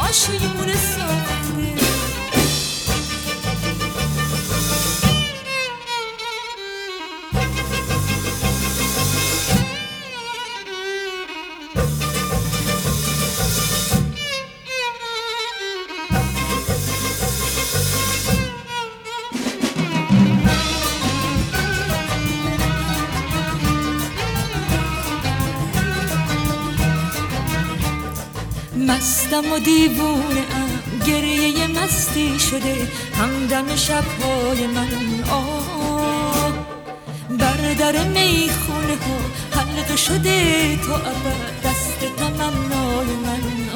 آشیون ساخته. مستم و دیوونه ام، گریه مستی شده همدم شبهای من. آه بر در میخونه ها حلقه شده تا ابد دست تمنای من.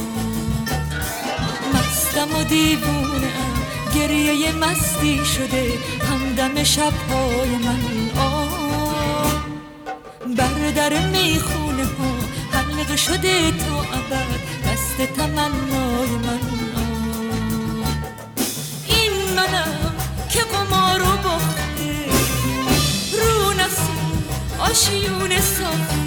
مستم و دیوونه ام، گریه مستی شده همدم شبهای من. بر در میخونه ها حلقه شده تا ابد دست تمنای من. این منم که قمارو باخته، رو نسیم آشیون ساخته.